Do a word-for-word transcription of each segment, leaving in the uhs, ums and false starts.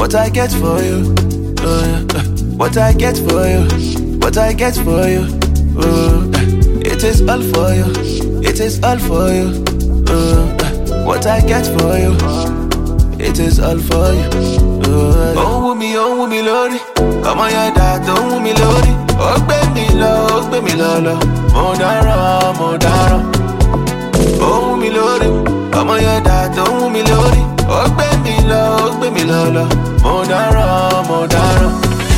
what I get for you. Uh, uh, what I get for you. What I get for you. Uh, it is all for you. It is all for you. Uh, uh, what I get for you. It is all for you. Uh, oh, with me, oh, with me, Lordy. Come on, yeah, dad, don't with me, Lordy. Oh, baby, love, oh, baby, love, Modara, Modara. Oh, with me, Lordy. Come on, yeah, dad, don't with me, Lordy. Oh, baby, love, oh, baby, love, Modara, Modara.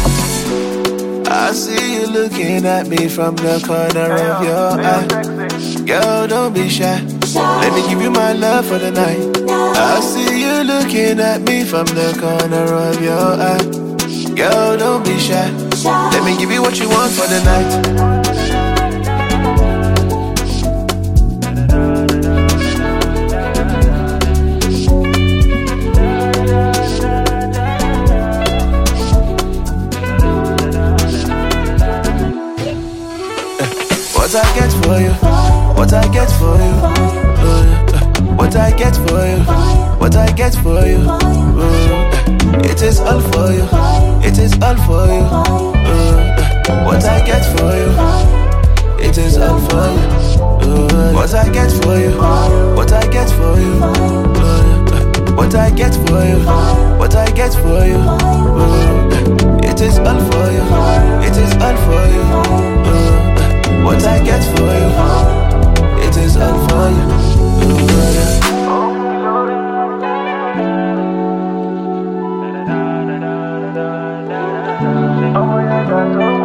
I see you looking at me from the corner of your eye. Girl, don't be shy. Let me give you my love for the night. I see you looking at me from the corner of your eye. Girl, don't be shy. Let me give you what you want for the night. What I get for you, what I get for you, uh, what I get for you, what I get for you, uh, it is all for you, it is all for you, uh, what I get for you, it is all for you, uh, what I get for you, what I get for you, uh, what I get for you, what I get for you, uh, it is all for you, it is all for you. Uh, What I get for you, it is all for you. Oh, yeah,